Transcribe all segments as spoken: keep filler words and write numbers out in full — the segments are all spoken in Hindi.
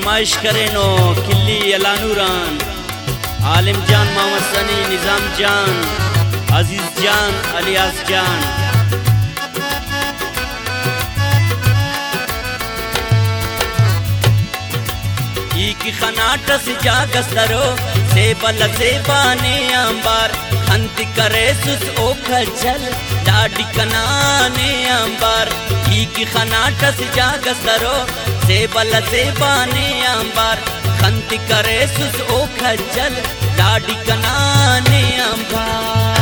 फरमाइश करे नो किल्ली अलानूरान आलिम जान मोहम्मद सनी निजाम जान अजीज जान अलियास जान की खनाट से जागस्तरो से बल से बाने अंबार खंत करे सुस ओ खजल डाडी कनाने अंबार की खनाट से जागस्तरो से बल से बाने अंबार खंत करे सुस ओ खजल डाडी कनाने अंबार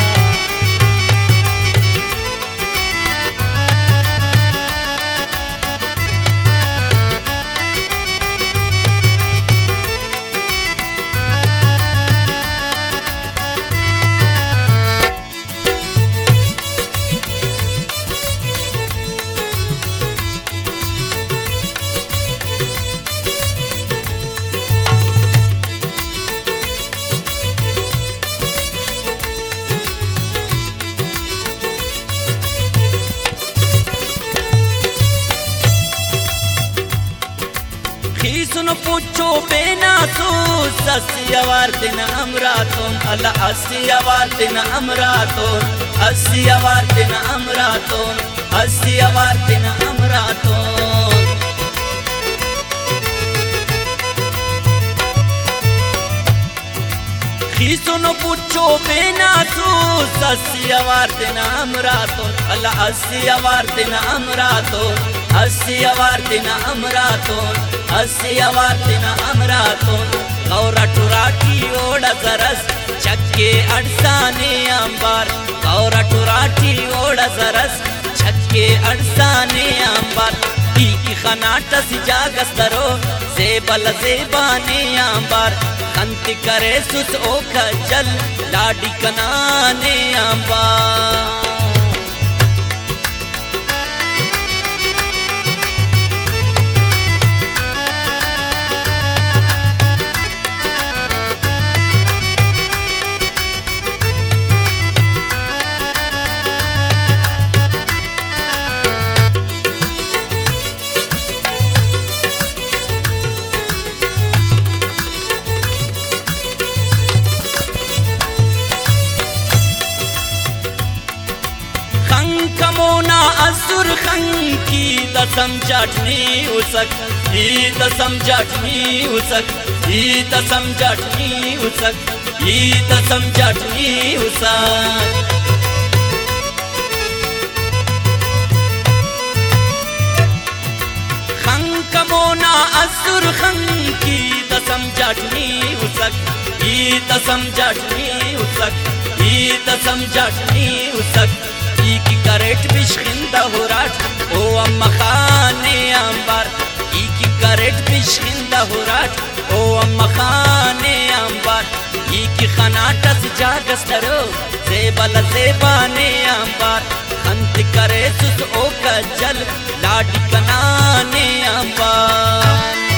सुनो पूछो बेना सो अस्सी अवार दिन अमरातों अल्लाह अस्सी अवार दिन अमरातों अस्सी अवार दिन अमरातों अस्सी अवार दिन अमरातों सुनो पूछो बेना सो अस्सी अवार दिन अमरातों अल्लाह अस्सी अवार दिन अमरातों अस्सी अवार दिन अमरातों अस्सी अवार दिन अमरातों गौरा टुराठी ओड़ा जरस चक्के अड़साने अंबार गौरा टुराठी ओड़ा जरस चक्के अड़साने अंबार की खनाट से जागस्तरो से बल से बाने अंबार खंत करे सुस ओ खजल लाडी कनाने अंबार कमोना असुर खंकी दसम चटनी उसक ही दसम चटनी उसक ही दसम चटनी उसक ही दसम चटनी उसक कमोना असुर खंकी दसम चटनी उसक ही दसम चटनी उसक ही दसम चटनी उसक की करेट बिशखिंदा हुराट ओ अम्मा खाने अंबार की करेट बिशखिंदा हुराट ओ अम्मा खाने अंबार की खनाट से जागस्तरो से बल से बाने अंबार खंत करे सुस ओ कजल लाडी कनाने अंबार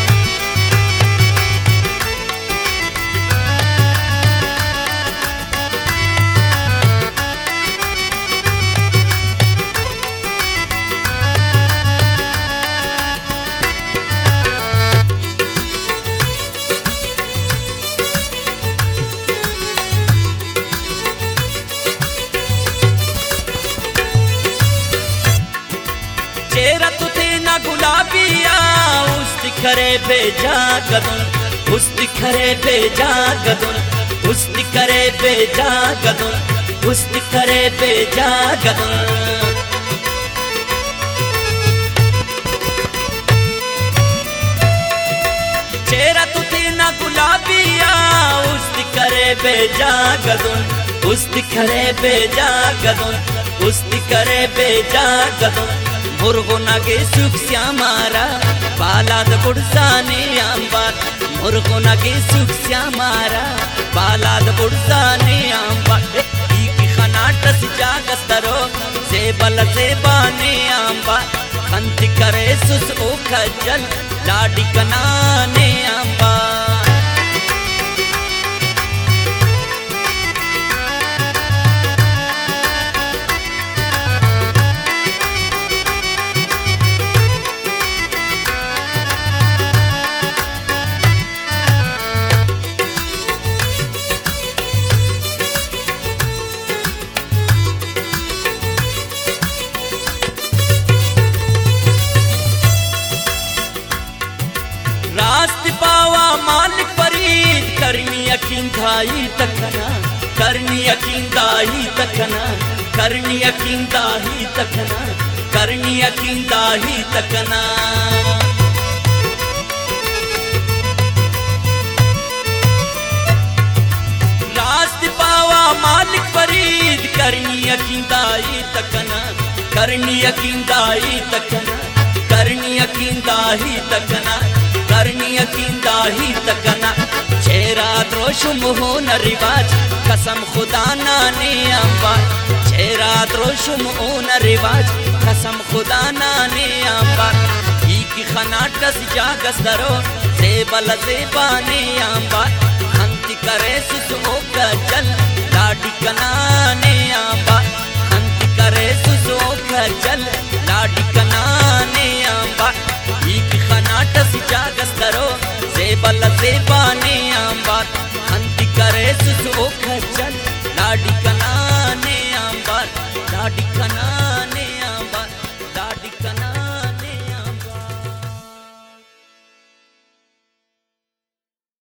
चेहरा तुथे ना गुलाबिया उस दिखरे बेजा गदुन उस दिखरे बेजा गदुन उस दिखरे बेजा गदुन उस दिखरे बेजा गदुन चेहरा तुथे ना गुलाबिया उस दिखरे बेजा गदुन उस दिखरे बेजा गदुन उस दिखरे बेजा गदुन मुर्गो नगे सुख श्यामारा बालाद बुड़साने अंबार मुर्गो नगे सुख श्यामारा बालाद बुड़साने अंबार की खनाट से जागस्तरो से बल से बाने अंबार खंत करे सुस ओ खजल लाडी कनाने अंबार दाई तकना करनी यकीन दाई तकना करनी यकीन दाई तकना करनी यकीन दाई तकना रास्त पावा मालिक फरीद करनी यकीन दाई तकना करनी यकीन दाई तकना करनी यकीन दाई तकना करनी यकीन दाई तकना चेहरा द्रोशुम हो न रिवाज कसम खुदा नाने अंबार चेहरा द्रोशुम हो न रिवाज कसम खुदा नाने अंबार ई की खनाटस जागस दरो जेबल जेबाने अंबार हंती करे सुसो का जल लाडी कनाने अंबार हंती करे सुसो का जल लाडी कनाने अंबार ई की खनाटस जागस दरो जेबल जेबाने अंबार हंती करे सुसो